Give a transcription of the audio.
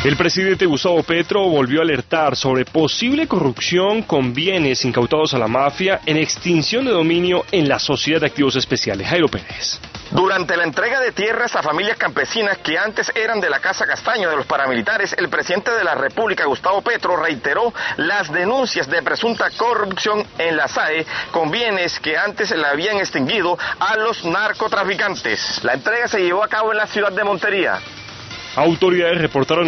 El presidente Gustavo Petro volvió a alertar sobre posible corrupción con bienes incautados a la mafia en extinción de dominio en la Sociedad de Activos Especiales. Jairo Pérez. Durante la entrega de tierras a familias campesinas que antes eran de la Casa Castaño de los paramilitares, el presidente de la República, Gustavo Petro, reiteró las denuncias de presunta corrupción en la SAE con bienes que antes le habían extinguido a los narcotraficantes. La entrega se llevó a cabo en la ciudad de Montería. Autoridades reportaron